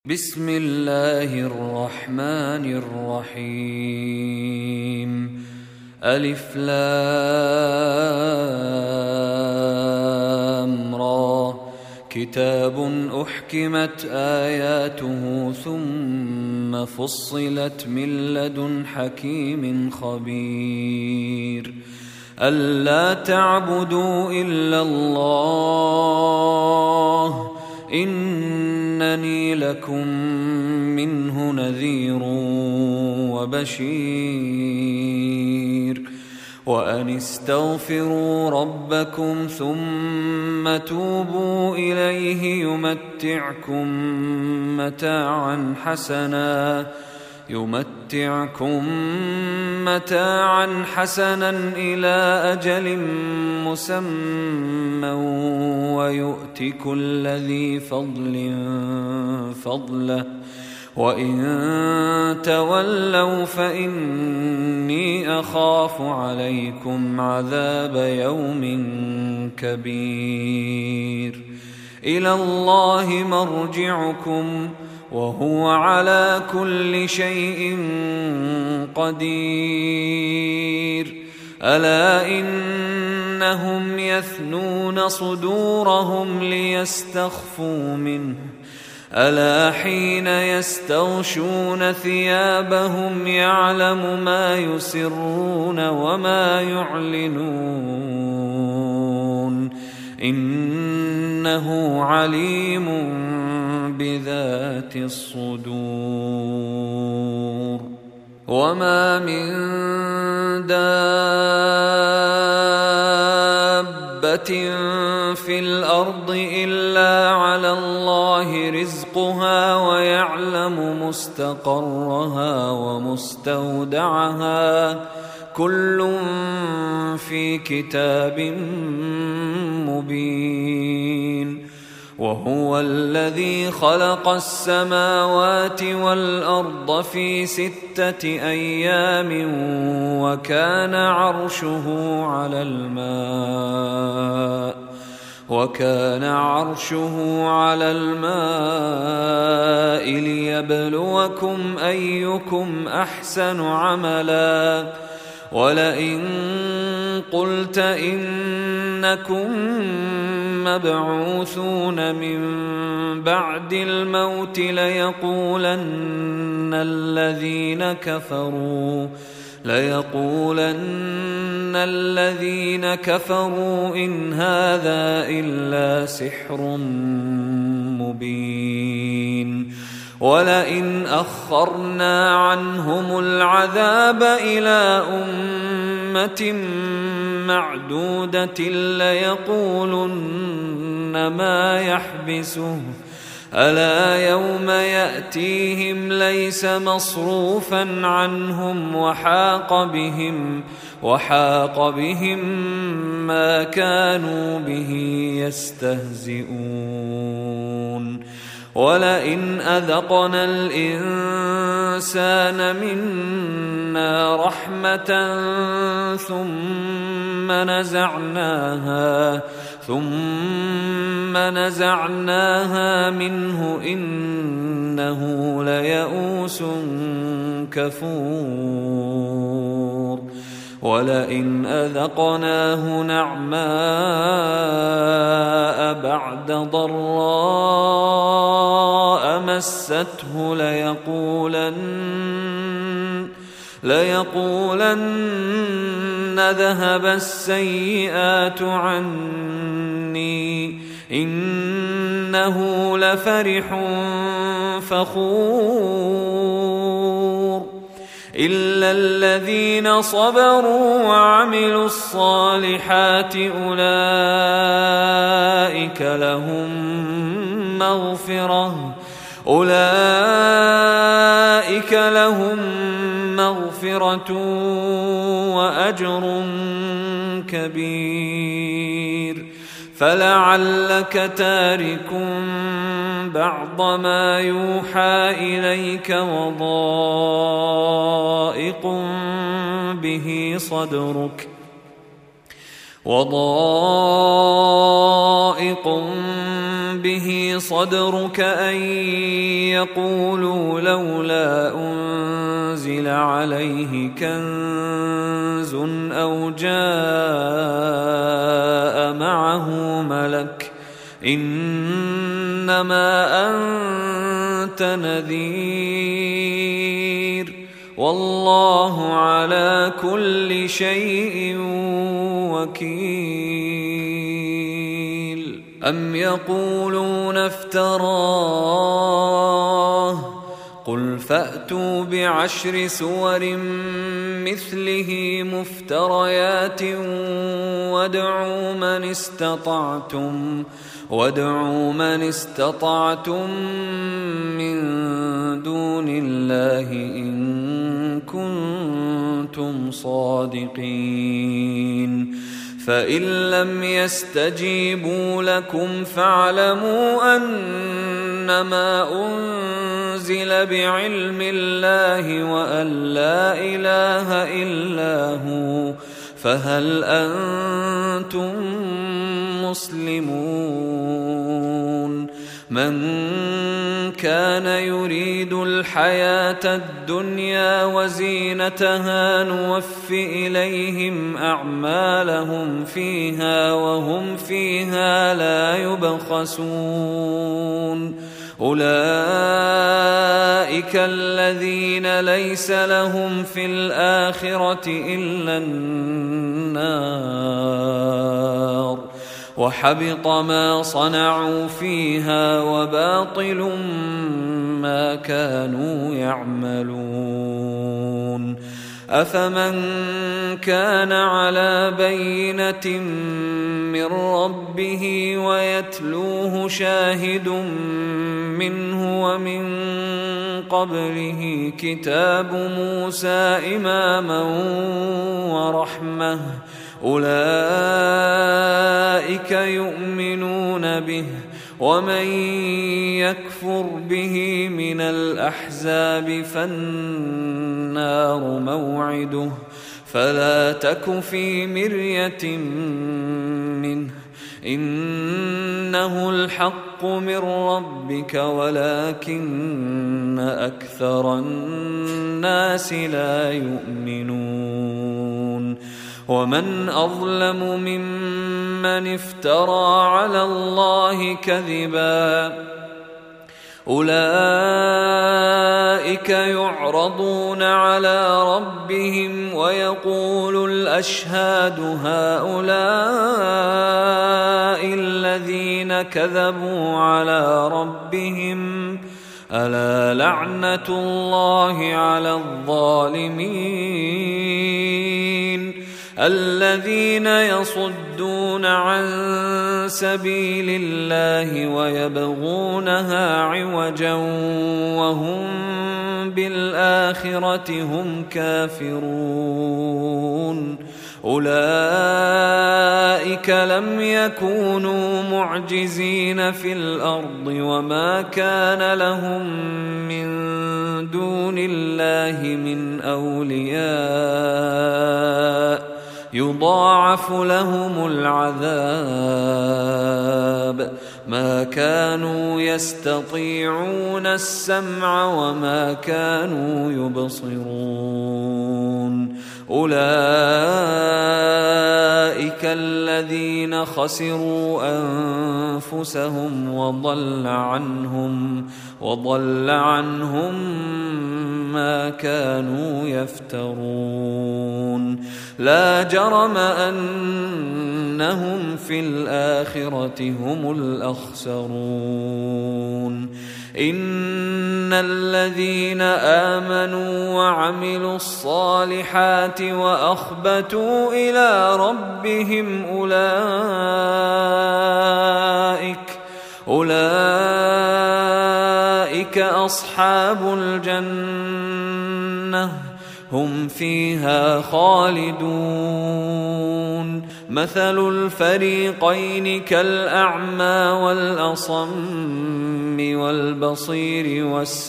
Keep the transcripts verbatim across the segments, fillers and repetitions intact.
بسم الله الرحمن الرحيم. ألف لام را. كتاب أحكمت آياته ثم فصلت من لدن حكيم خبير. ألا تعبدوا إلا الله إنني لكم منه نذير وبشير. وأن استغفروا ربكم ثم توبوا إليه يمتعكم متاعا حسنا يمتعكم متاعا حسنا إلى أجل مسمى ويؤت كل ذي فضل فضله وإن تولوا فإني أخاف عليكم عذاب يوم كبير. إلى الله مرجعكم وهو على كل شيء قدير. ألا إنهم يثنون صدورهم ليستخفوا منه ألا حين يستغشون ثيابهم يعلم ما يسرون وما يعلنون إنه عليم بذات الصدور. وما من دابة في الأرض إلا على الله رزقها ويعلم مستقرها ومستودعها كل في كتاب مبين. وهو الذي خلق السماوات والأرض في ستة أيام وكان عرشه على الماء وكان عرشه على الماء ليبلوكم أيكم أحسن عملا. ولئن قلت إنكم مبعوثون من بعد الموت ليقولن الذين كفروا ليقولن الذين كفروا إن هذا إلا سحر مبين. ولئن أخرنا عنهم العذاب إلى أمة معدودة ليقولن ما يحبسه ألا يوم يأتيهم ليس مصروفا عنهم وحاق بهم وحاق بهم ما كانوا به يستهزئون. ولئن أذقنا الإنسان منا رحمة ثم نزعناها ثم نزعناها منه إنه ليئوس كفور. ولئن أذقناه نعماء بعد ضراء مسته ليقولن ليقولن ذهب السيئات عني إنه لفرح فخور. إلا الذين صبروا وعملوا الصالحات أولئك لهم مغفرة أولئك لهم مغفرة وأجر كبير. فلعلك تارك بعض ما يوحى إليك وضائق به صدرك وضائق به صدرك أن يقولوا لولا أنزل عليه كنز أو جاء معه ملك إنما أنت نذير والله على كل شيء وكيل. أم يقولون افتراه قل فأتوا بعشر سور مثله مفتريات وادعوا من استطعتم وادعوا من استطعتم من دون الله إن كنتم صادقين. فإن لم يستجيبوا لكم فاعلموا أنما أنزل بعلم الله وأن لا إله إلا هو فهل أنتم مسلمون؟ من كان يريد الحياة الدنيا وزينتها نوف إليهم أعمالهم فيها وهم فيها لا يبخسون. أولئك الذين ليس لهم في الآخرة إلا النار وحبط ما صنعوا فيها وباطل ما كانوا يعملون. أفمن كان على بينة من ربه ويتلوه شاهد منه ومن قبله كتاب موسى إماما ورحمة أولئك يؤمنون به ومن يكفر به من الأحزاب فالنار موعده فلا تك في مرية منه إنه الحق من ربك ولكن أكثر الناس لا يؤمنون. ومن أظلم ممن افترى على الله كذبا أولئك يعرضون على ربهم ويقول الأشهاد هؤلاء الذين كذبوا على ربهم ألا لعنة الله على الظالمين الذين يصدون عن سبيل الله ويبغونها عوجا وهم بالآخرة هم كافرون. أولئك لم يكونوا معجزين في الأرض وما كان لهم من دون الله من أولياء يضاعف لهم العذاب ما كانوا يستطيعون السمع وما كانوا يبصرون. أولئك الذين خسروا أنفسهم وضل عنهم وضل عنهم ما كانوا يفترون. لا جرم أنهم في الآخرة هم الأخسرون. إن الذين آمنوا وعملوا الصالحات وأخبتوا إلى ربهم أولئك أولئك أصحاب الجنة هم فيها خالدون. مثل الفريقين كالأعمى والأصم والبصير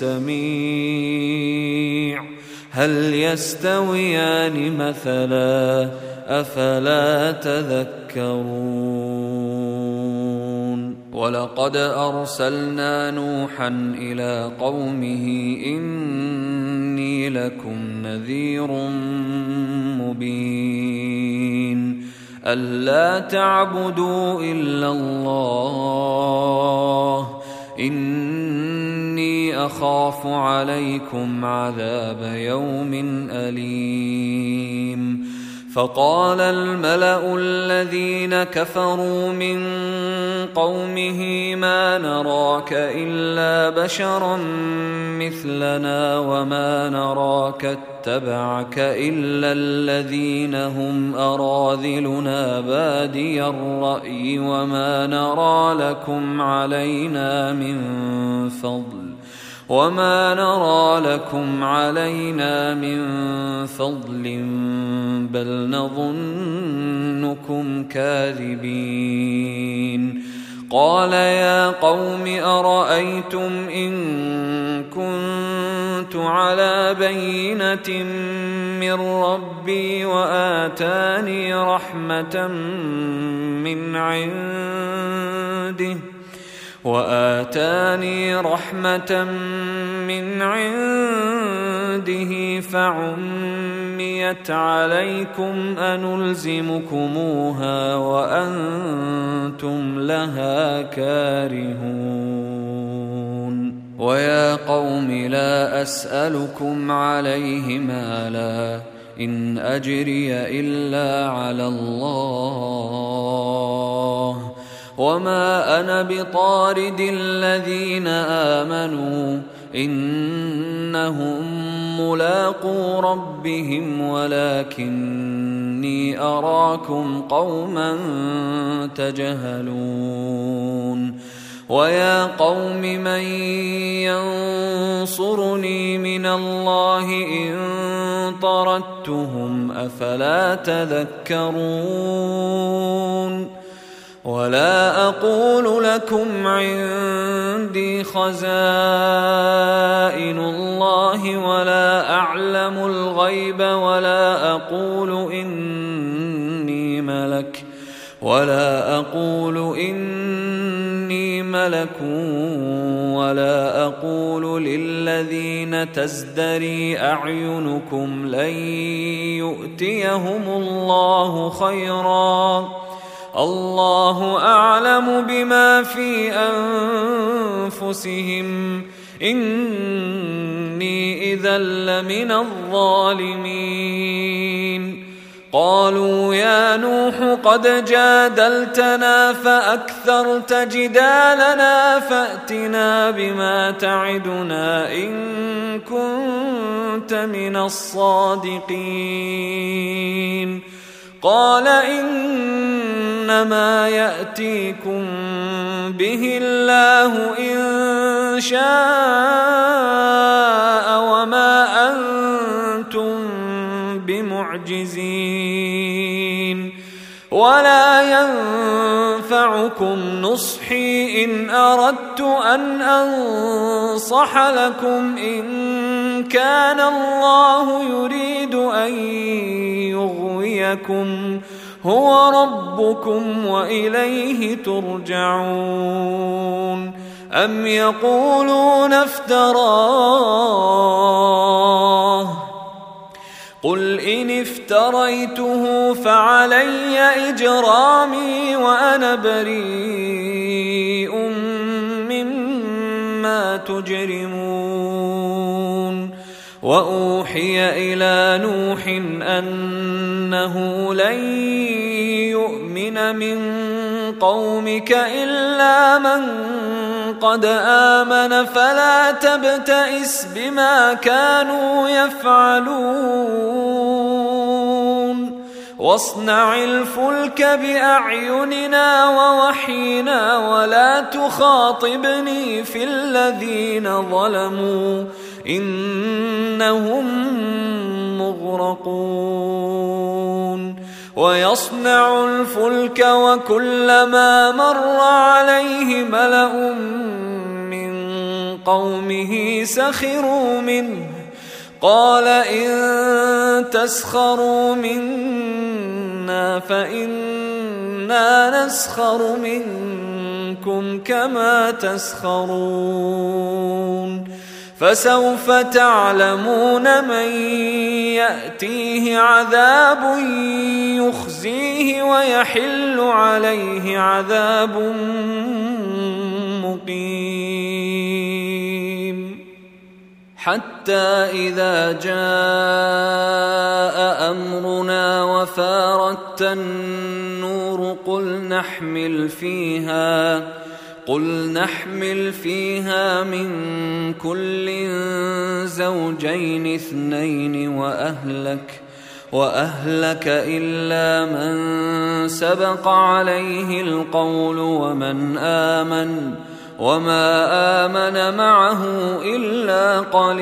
والسميع هل يستويان مثلا أفلا تذكرون. ولقد أرسلنا نوحا إلى قومه إني لكم نذير مبين ألا تعبدوا إلا الله إني أخاف عليكم عذاب يوم أليم فقال الملأ الذين كفروا من قومه ما نراك إلا بشرا مثلنا وما نراك اتبعك إلا الذين هم أراذلنا بادي الرأي وما نرى لكم علينا من فضل وما نرى لكم علينا من فضل بل نظنكم كاذبين قال يا قوم أرأيتم إن كنت على بينة من ربي وآتاني رحمة من عنده وآتاني رحمة من عنده فعميت عليكم أنلزمكموها وأنتم لها كارهون ويا قوم لا أسألكم عليه مالا إن أجري إلا على الله وما أنا بطارد الذين آمنوا إنهم ملاقو ربهم ولكني أراكم قوما تجهلون ويا قوم من ينصرني من الله إن طردتهم أفلا تذكرون ولا أقول لكم عندي خزائن الله ولا أعلم الغيب ولا أقول إني ملك ولا أقول إني ملك ولا أقول للذين تزدري أعينكم لن يؤتيهم الله خيرا الله أعلم بما في أنفسهم إني إذا لمن الظالمين قالوا يا نوح قد جادلتنا فأكثرت جدالنا فأتنا بما تعدنا إن كنت من الصادقين قال إنما يأتيكم به الله إن شاء وما أنتم بمعجزين ولا ينفعكم نصحي إن أردت أن أنصح لكم إن كان الله يريد أن يغويكم هو ربكم وإليه ترجعون أم يقولون افتراه قل إن افتريته فعلي إجرامي وأنا بريء مما تجرمون وأوحي إلى نوح أنه لن يؤمن من قومك إلا من قد آمن فلا تبتئس بما كانوا يفعلون واصنع الفلك بأعيننا ووحينا ولا تخاطبني في الذين ظلموا إنهم مغرقون ويصنع الفلك وكلما مر عليه ملأ من قومه سخروا منه قال إن تسخروا منا فإنا نسخر منكم منكم كما تسخرون فسوف تعلمون من يأتيه عذاب يخزيه ويحل عليه عذاب مقيم حتى إذا جاء أمرنا وفارت النور قل نحمل فيها قل نحمل فيها من كل زوجين اثنين وأهلك وأهلك إلا من سبق عليه القول ومن آمن وما آمن معه إلا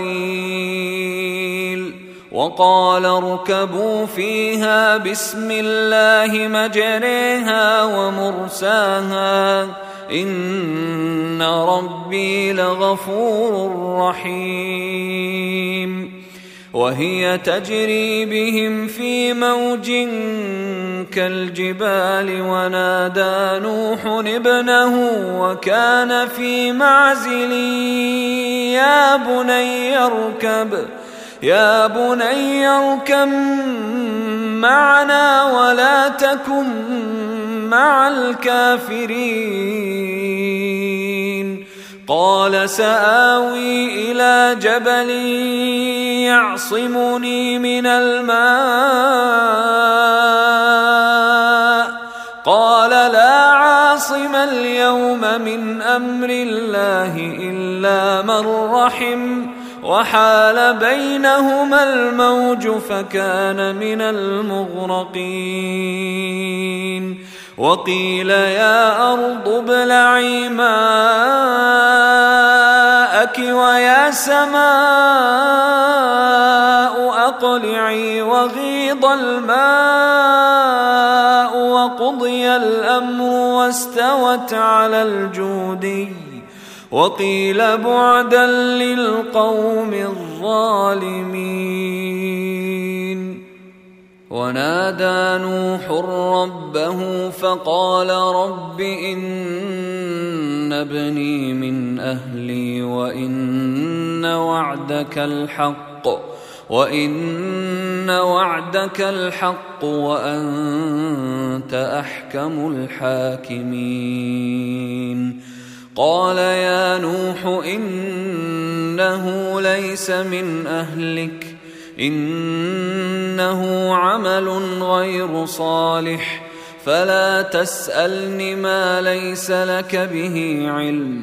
قليل وقال اركبوا فيها بسم الله مجريها ومرساها إن ربي لغفور رحيم وهي تجري بهم في موج كالجبال ونادى نوح ابنه وكان في معزل يا بني اركب يا بني اركب معنا ولا تكن مع الكافرين قال سآوي إلى جبل يعصمني من الماء قال لا عاصم اليوم من أمر الله إلا من رحم وحال بينهما الموج فكان من المغرقين وقيل يا أرض ابلعي ماءك ويا سماء أقلعي وغيض الماء وقضي الأمر واستوت على الجودي وقيل بعدا للقوم الظالمين ونادى نوح ربه فقال رب إن ابني من أهلي وإن وعدك الحق وإن وعدك الحق وأنت أحكم الحاكمين قال يا نوح إنه ليس من أهلك إنه عمل غير صالح فلا تسألني ما ليس لك به علم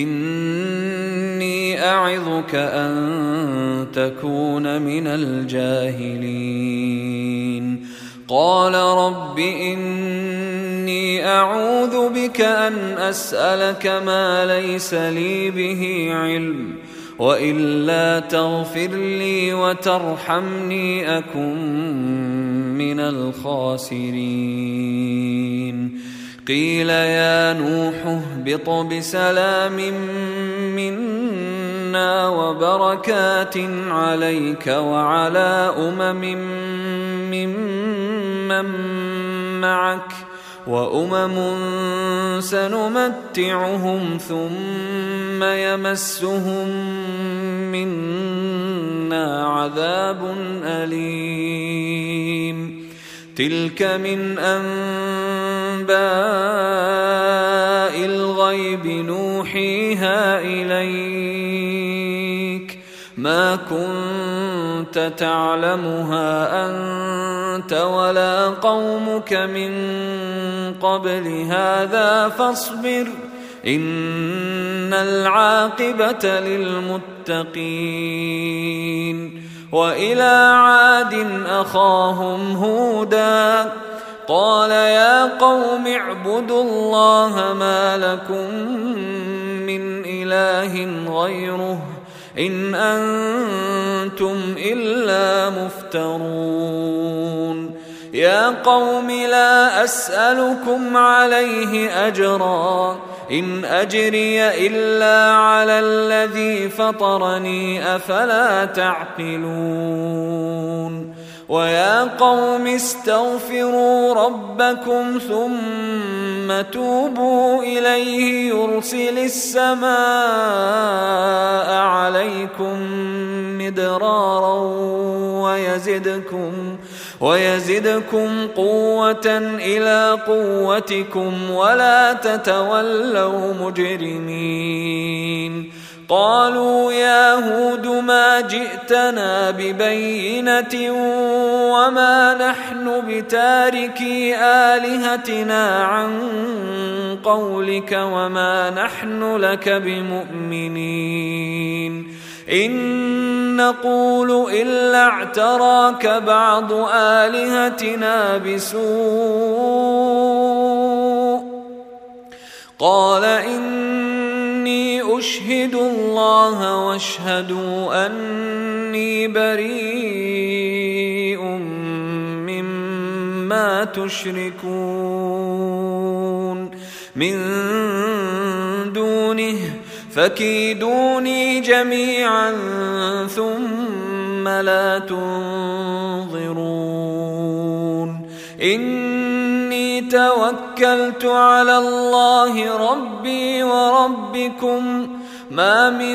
إني أعظك أن تكون من الجاهلين قال رب إني أعوذ بك أن أسألك ما ليس لي به علم وإلا تغفر لي وترحمني أكن من الخاسرين قيل يا نوح اهبط بسلام منا وبركات عليك وعلى أمم ممن معك وأمم سنمتعهم ثم يمسهم منا عذاب أليم تلك من أنباء الغيب نوحيها إليك ما كنت تعلمها أنت ولا قومك من قبل هذا فاصبر إن العاقبة للمتقين وإلى عاد أخاهم هودا قال يا قوم اعبدوا الله ما لكم من إله غيره إن أنتم إلا مفترون يا قوم لا أسألكم عليه أجرا إن أجري إلا على الذي فطرني أفلا تعقلون ويا قوم استغفروا ربكم ثم توبوا إليه يرسل السماء عليكم مدرارا ويزدكم, ويزدكم قوة إلى قوتكم ولا تتولوا مجرمين. قالوا يا هود ما جئتنا ببينة وما نحن بتاركي آلهتنا عن قولك وما نحن لك بمؤمنين إن نقول إلا اعتراك بعض آلهتنا بسوء قال إني أشهد الله واشهدوا أني بريء مما تشركون من دونه فكيدوني جميعا ثم لا تنظرون إني توكلت على الله ربي وربكم ما من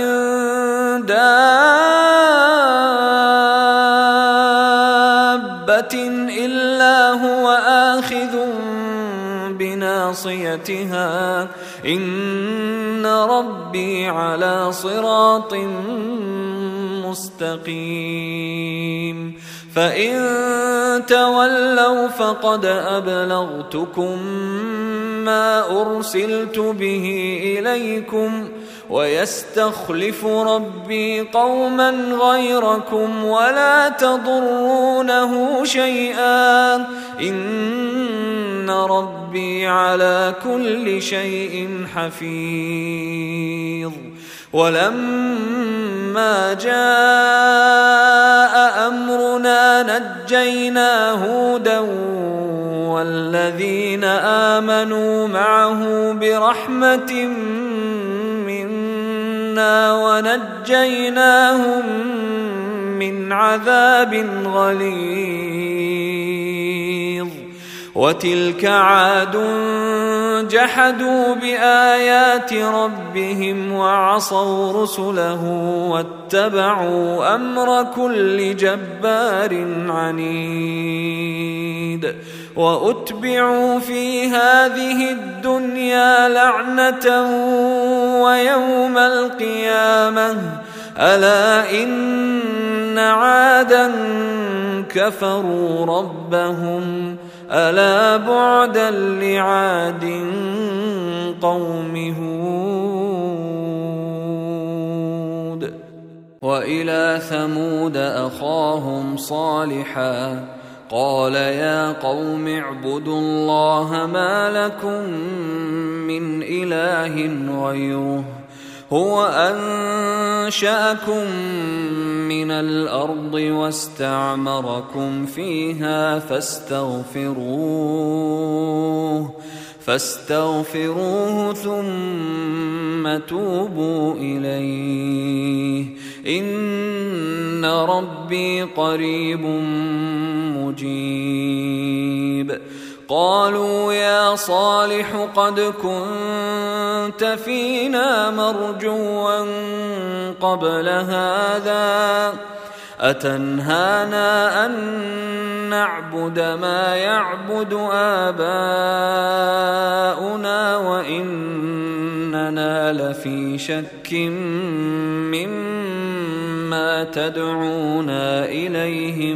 دابة إلا هو آخذ بناصيتها إن ربي على صراط مستقيم فإن تولوا فقد أبلغتكم ما أرسلت به إليكم ويستخلف ربي قوما غيركم ولا تضرونه شيئا إن ربي على كل شيء حفيظ. ولما جاء أمرنا نجينا هودا والذين آمنوا معه برحمة منا ونجيناهم من عذاب غليظ. وتلك عاد جحدوا بآيات ربهم وعصوا رسله واتبعوا أمر كل جبار عنيد. وأتبعوا في هذه الدنيا لعنة ويوم القيامة ألا إن عادا كفروا ربهم ألا بعدا لعاد قوم هود. وإلى ثمود أخاهم صالحا قال يا قوم اعبدوا الله ما لكم من إله غيره هو أنشأكم من الأرض واستعمركم فيها فاستغفروه فاستغفروه ثم توبوا إليه إن ربي قريب مجيب. قالوا يا صالح قد كنت فينا مرجوا قبل هذا أتنهانا أن نعبد ما يعبد آباؤنا وإننا لفي شك مما تدعونا إليه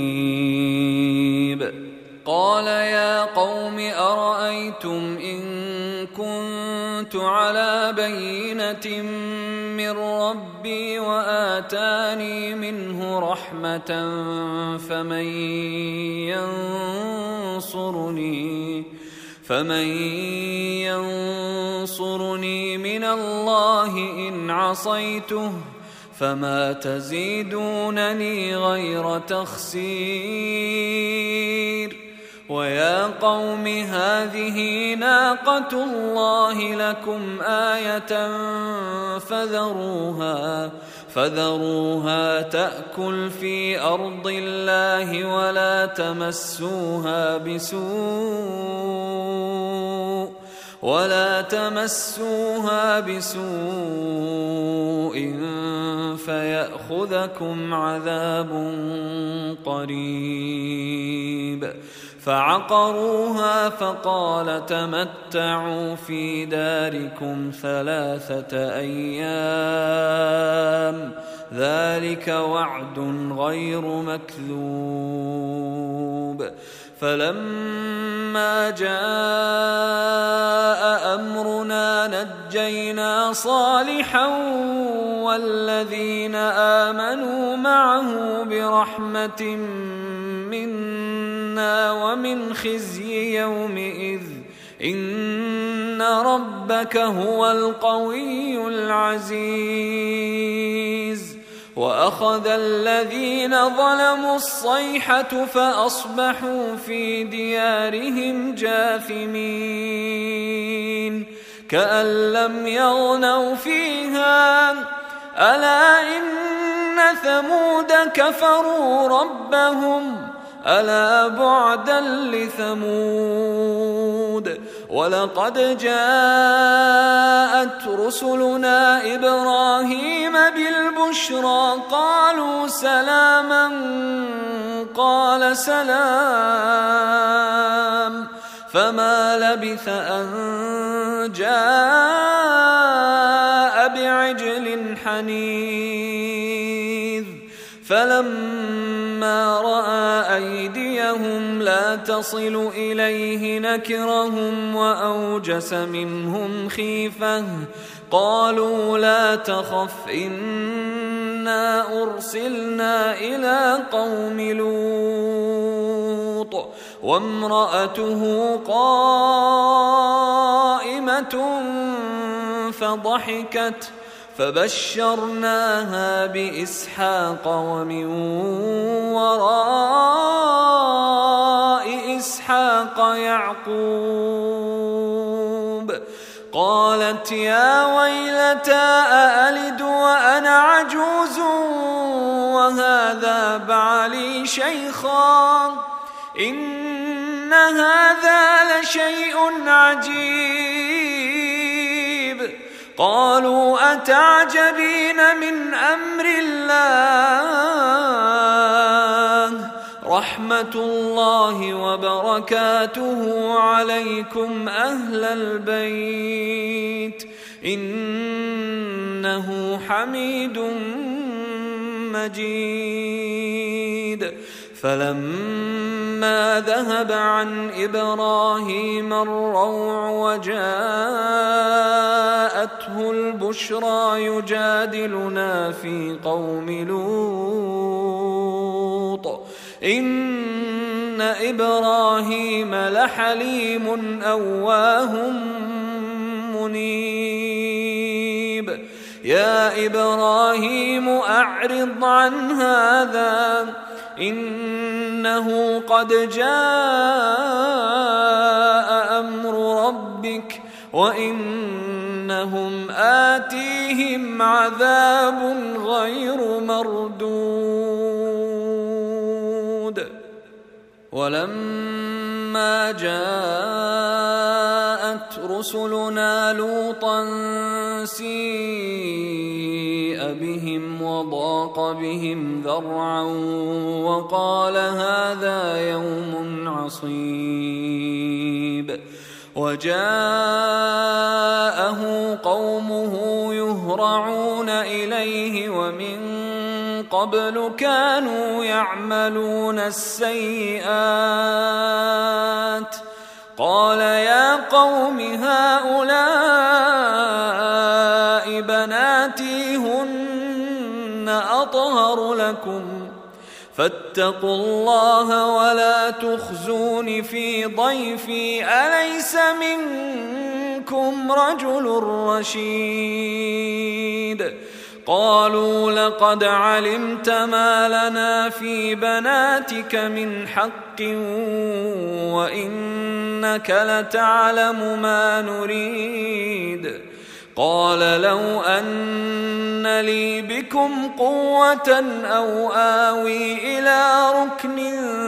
مريب. قال يا قوم أرأيتم إن كنت على بينة من ربي وآتاني منه رحمة فمن ينصرني فمن ينصرني من الله إن عصيته فما تزيدونني غير تخسير. ويا قوم هذه ناقة الله لكم آية فذروها فذروها تأكل في أرض الله ولا تمسوها بسوء ولا تمسوها بسوء فيأخذكم عذاب قريب. فعقروها فقال تمتعوا في داركم ثلاثة أيام ذلك وعد غير مكذوب. فلما جاء أمرنا نجينا صالحا والذين آمنوا معه برحمة منا ومن خزي يومئذ إن ربك هو القوي العزيز. وأخذ الذين ظلموا الصيحة فأصبحوا في ديارهم جاثمين كأن لم يغنوا فيها ألا إن ثمود كفروا ربهم ألا بعدا لثمود. ولقد جاءت رسلنا إبراهيم بالبشرى قالوا سلاما قال سلام فما لبث أن جاء بعجل حنيذ. فلما رأى أيديهم لا تصل إليه نكرهم وأوجس منهم خيفة قالوا لا تخف إنا أرسلنا إلى قوم لوط وامرأته قائمة فضحكت فبشرناها بإسحاق ومن وراء إسحاق يعقوب. قالت يا ويلتى أألد وأنا عجوز وهذا بعلي شيخا إن هذا لشيء عجيب. قالوا أتعجبين من أمر الله رحمة الله وبركاته عليكم أهل البيت إنه حميد مجيد. فلما ذهب عن إبراهيم الروع وجاءته البشرى يجادلنا في قوم لوط إن إبراهيم لحليم أواه منيب. يا إبراهيم أعرض عن هذا إنه قد جاء أمر ربك وإنهم آتيهم عذاب غير مردود. ولما جاءت رسلنا لوطا سيء بهم وضاق بهم ذرعا وقال هذا يوم عصيب. وجاءه قومه يهرعون إليه ومن قبل كانوا يعملون السيئات قال يا قوم هؤلاء بناتي هن أطهر لكم فاتقوا الله ولا تخزون في ضيفي أليس منكم رجل رشيد. قالوا لقد علمت ما لنا في بناتك من حق وإنك لتعلم ما نريد. قال لو أن لي بكم قوة أو آوي إلى ركن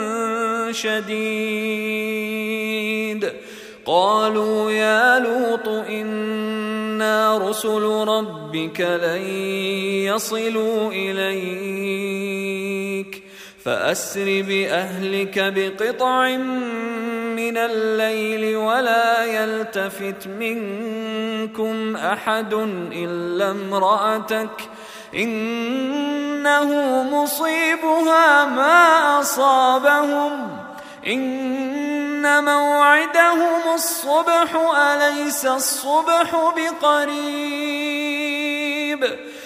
شديد قالوا يا لوط إنا رسل ربك لن يصلوا إليك فأسر بأهلك بقطع من الليل ولا يلتفت منكم أحد إلا امرأتك إنه مصيبها ما أصابهم إن موعدهم الصبح أليس الصبح بقريب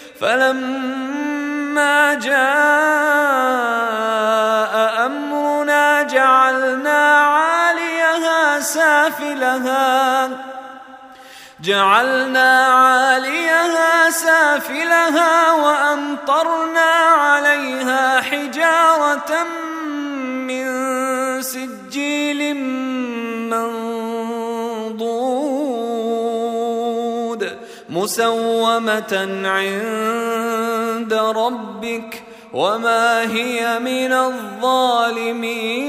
فلما جاء أمرنا جعلنا عاليها سافلها جعلنا عاليها سافلها وأمطرنا عليها حجارة من سجيل منضود مسومة عند ربك وما هي من الظالمين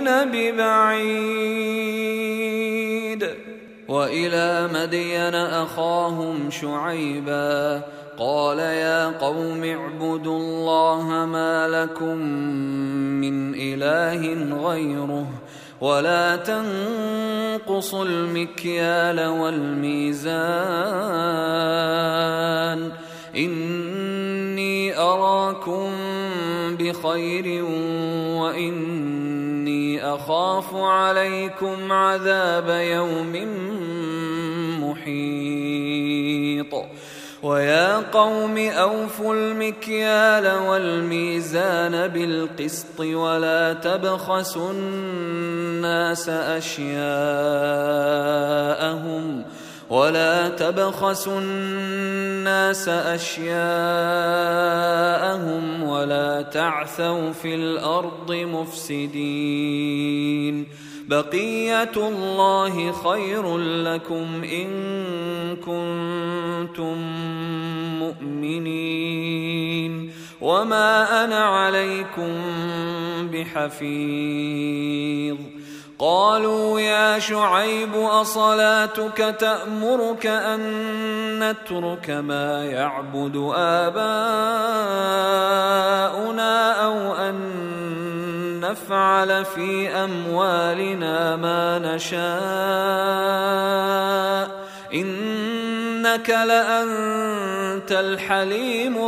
ببعيد. وإلى مدين أخاهم شعيبا قال يا قوم اعبدوا الله ما لكم من إله غيره ولا تنقصوا المكيال والميزان إني أراكم بخير وإني أخاف عليكم عذاب يوم محيط. ويا قوم أوفوا المكيال والميزان بالقسط ولا تبخسوا الناس أشياءهم ولا تبخسوا الناس أشياءهم ولا تعثوا في الأرض مفسدين. بقية الله خير لكم إن كنتم مؤمنين وما أنا عليكم بحفيظ. قالوا يا شعيب أصلاتك تأمرك أن نترك ما يعبد آباؤنا أو أن نفعل في أموالنا ما نشاء إنك لأنت الحليم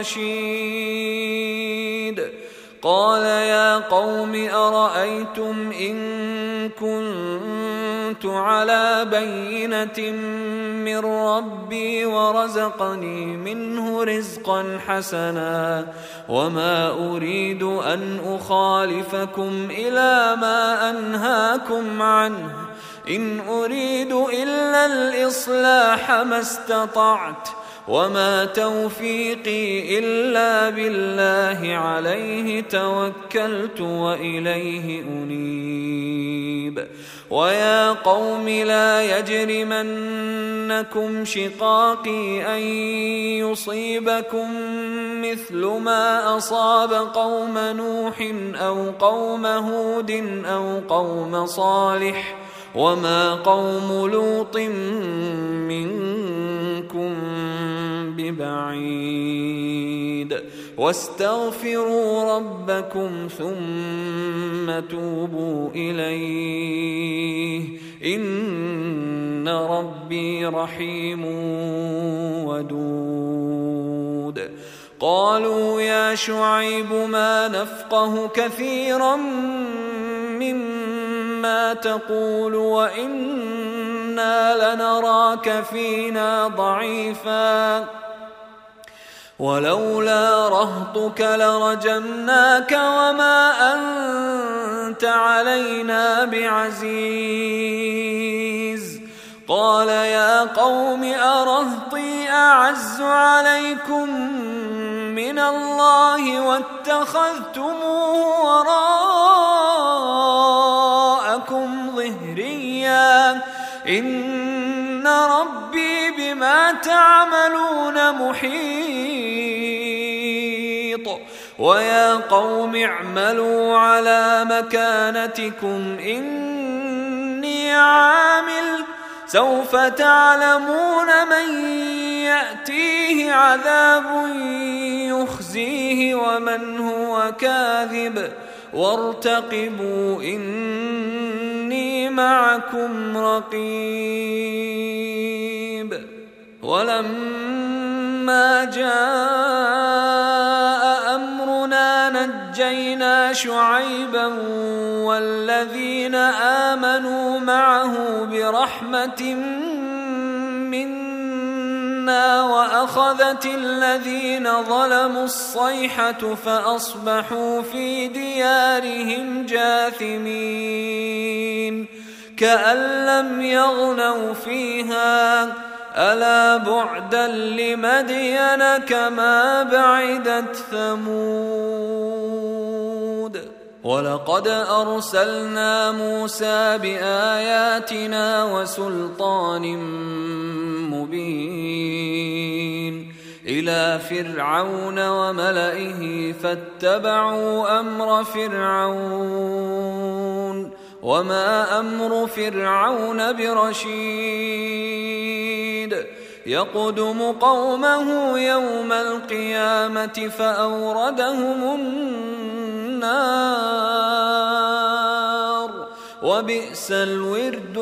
الرشيد. قال يا قوم أرأيتم إن كنت على بينة من ربي ورزقني منه رزقا حسنا وما أريد أن أخالفكم إلى ما أنهاكم عنه إن أريد إلا الإصلاح ما استطعت وما توفيقي إلا بالله عليه توكلت وإليه أنيب. ويا قوم لا يجرمنكم شقاقي أن يصيبكم مثل ما أصاب قوم نوح أو قوم هود أو قوم صالح وما قوم لوط منكم ببعيد. واستغفروا ربكم ثم توبوا إليه إن ربي رحيم ودود. قالوا يا شعيب ما نفقه كثيرا مما تقول وإنا لنراك فينا ضعيفا ولولا رهطك لرجمناك وما أنت علينا بعزيز. قال يا قوم أرهطي أعز عليكم من الله واتخذتموه وراءكم ظهريا إن ربي بما بما تعملون محيط ويا قوم اعملوا على مكانتكم إني عامل سوف تعلمون من يأتيه عذاب يخزيه ومن هو كاذب وارتقبوا إني معكم رقيب. ولما جاء أمرنا نجينا شعيبا والذين آمنوا معه برحمة منا وأخذت الذين ظلموا الصيحة فأصبحوا في ديارهم جاثمين كأن لم يغنوا فيها ألا بعدا لمدين كما بعدت ثمود. ولقد أرسلنا موسى بآياتنا وسلطان مبين إلى فرعون وملئه فاتبعوا أمر فرعون وما أمر فرعون برشيد يقدم قومه يوم القيامة فأوردهم النار وبئس الورد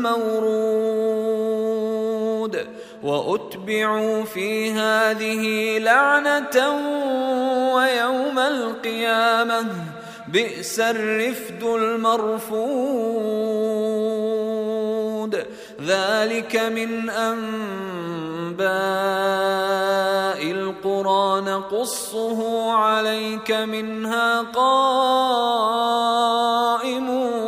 المورود. وأتبعوا في هذه لعنة ويوم القيامة بئس الرفد المرفود. ذلك من أنباء القرى نقصه عليك منها قائم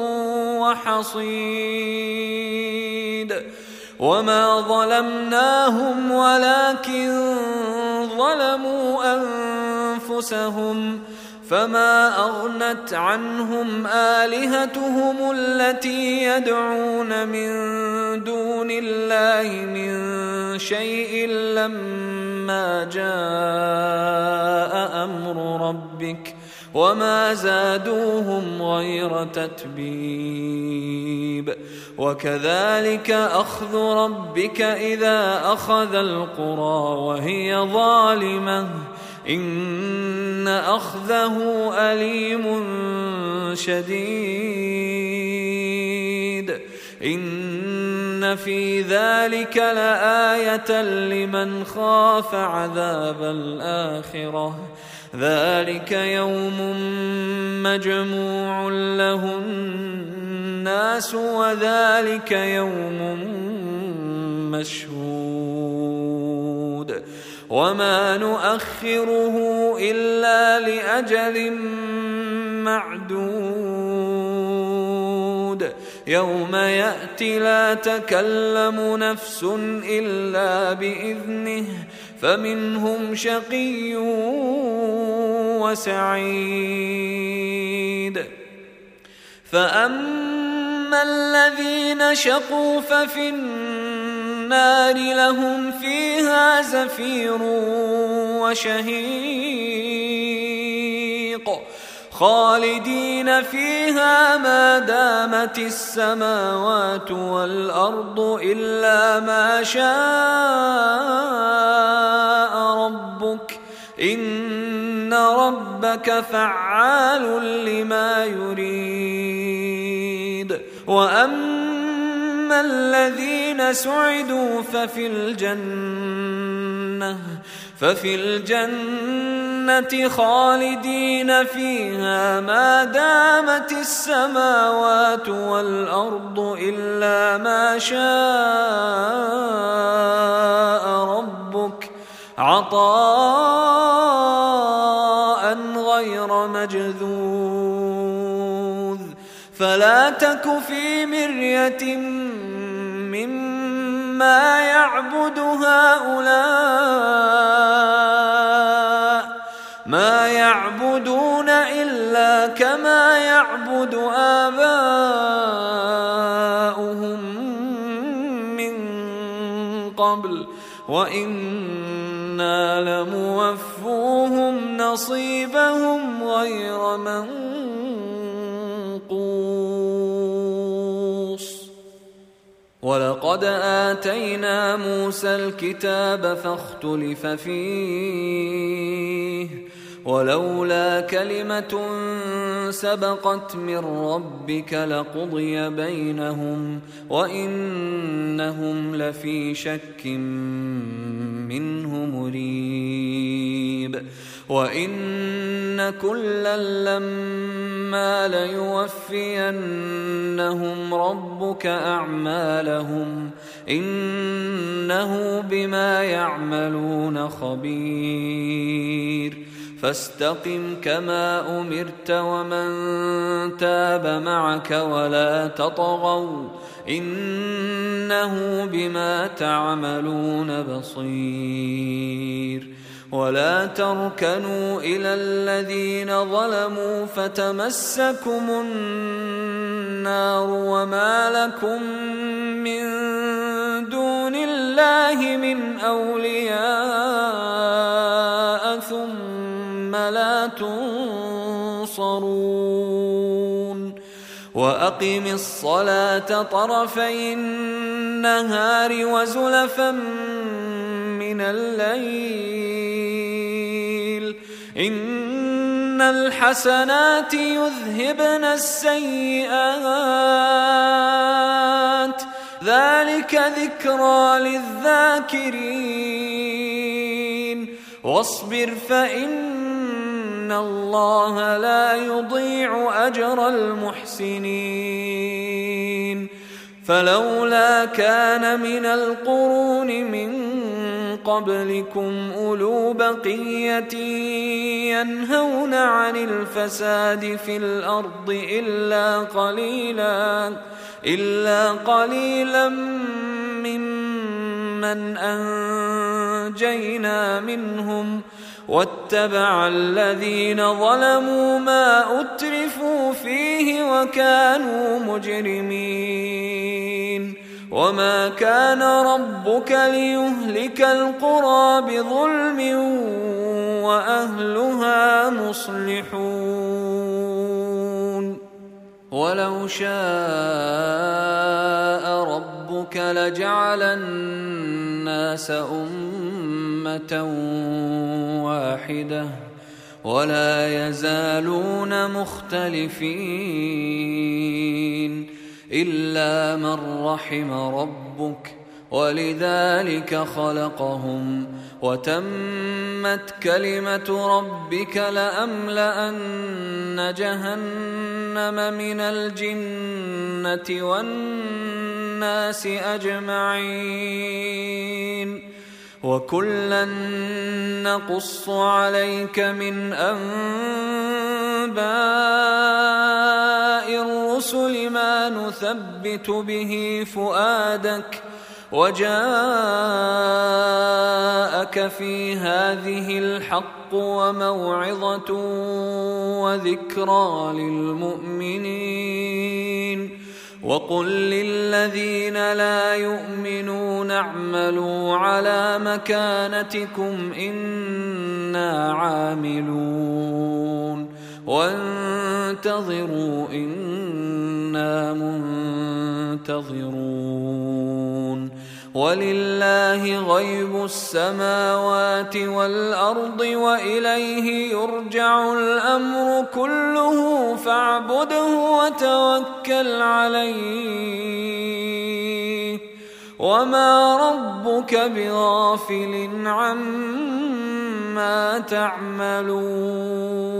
وحصيد. وما ظلمناهم ولكن ظلموا أنفسهم فما أغنت عنهم آلهتهم التي يدعون من دون الله من شيء لما جاء أمر ربك وما زادوهم غير تتبيب. وكذلك أخذ ربك إذا أخذ القرى وهي ظالمة إن أخذه أليم شديد. إن في ذلك لآية لمن خاف عذاب الآخرة ذلك يوم مجموع له الناس وذلك يوم مشهود وما نؤخره إلا لأجل معدود يوم يأتي لا تكلم نفس إلا بإذنه فمنهم شقي وسعيد. فأما الذين شقوا ففي النار لهم فيها زفير وشهيق خالدين فيها ما دامت السماوات والأرض إلا ما شاء ربك إن ربك فعال لما يريد. وأما الذين سعدوا ففي الجنة ففي الجنة خالدين فيها ما دامت السماوات والأرض إلا ما شاء ربك عطاء غير مجذوذ. فلا تك في مرية مما يعبد هؤلاء ما يعبدون إلا كما يعبد آباؤهم من قبل وإنا لموفوهم نصيبهم غير منقوص. ولقد آتينا موسى الكتاب فاختلف فيه، ولولا كلمة سبقت من ربك لقضي بينهم وإنهم لفي شك منه مريب. وإن كلا لما ليوفينهم ربك أعمالهم إنه بما يعملون خبير. فاستقم كما أمرت ومن تاب معك ولا تطغوا إنه بما تعملون بصير. ولا تركنوا إلى الذين ظلموا فتمسكم النار وما لكم من دون الله من أولياء ثم لا تنصرون. وأقم الصلاة طرفي النهار وزلفا من الليل إن الحسنات يذهبن السيئات ذلك ذكرى للذاكرين. واصبر فإن الله لا يضيع أجر المحسنين. فلولا كان من القرون من قبلكم أولو بقية ينهون عن الفساد في الأرض إلا قليلا إلا قليلا ممن أنجينا منهم واتبع الذين ظلموا ما أترفوا فيه وكانوا مجرمين. وما كان ربك ليهلك القرى بظلم وأهلها مصلحون. ولو شاء ربك لجعل الناس أمة واحدة ولا يزالون مختلفين إلا من رحم ربك ولذلك خلقهم وتمت كلمة ربك لأملأن جهنم من الجنة والناس أجمعين. وكلا نقص عليك من أنباء الرسل ما نثبت به فؤادك وجاءك في هذه الحق وموعظة وذكرى للمؤمنين. وقل للذين لا يؤمنون اعملوا على مكانتكم إنا عاملون وانتظروا إنا منتظرون. ولله غيب السماوات والأرض وإليه يرجع الأمر كله فاعبده وتوكل عليه وما ربك بغافل عما تعملون.